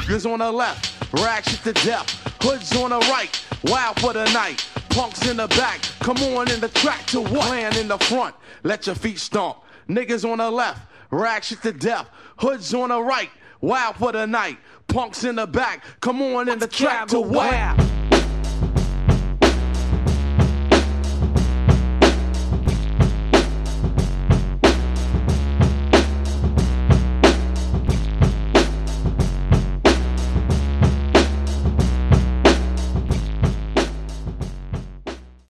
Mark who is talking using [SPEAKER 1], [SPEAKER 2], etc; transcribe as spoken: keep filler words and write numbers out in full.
[SPEAKER 1] Niggas on the left, rag shit to death. Hoods on the right, wild for the night. Punks in the back, come on in the track to what? Clan in the front, let your feet stomp. Niggas on the left, rag shit to death. Hoods on the right, wild for the night. Punks in the back, come on in the track to what?